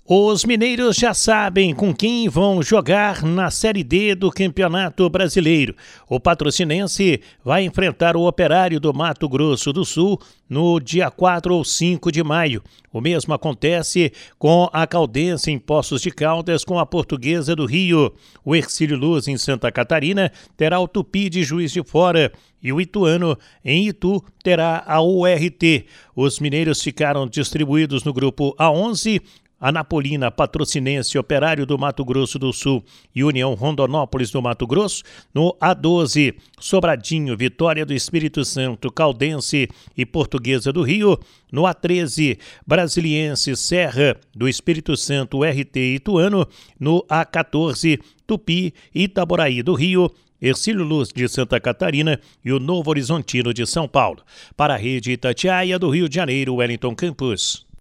Os mineiros já sabem com quem vão jogar na Série D do Campeonato Brasileiro. O Patrocinense vai enfrentar o Operário do Mato Grosso do Sul no dia 4 ou 5 de maio. O mesmo acontece com a Caldense em Poços de Caldas com a Portuguesa do Rio. O Hercílio Luz em Santa Catarina terá o Tupi de Juiz de Fora e o Ituano em Itu terá a URT. Os mineiros ficaram distribuídos no grupo A11, Anapolina, Patrocinense, Operário do Mato Grosso do Sul e União Rondonópolis do Mato Grosso. No A12, Sobradinho, Vitória do Espírito Santo, Caldense e Portuguesa do Rio. No A13, Brasiliense, Serra do Espírito Santo, RT e Ituano. No A14, Tupi e Itaboraí do Rio, Hercílio Luz de Santa Catarina e o Novo Horizontino de São Paulo. Para a Rede Itatiaia do Rio de Janeiro, Wellington Campos.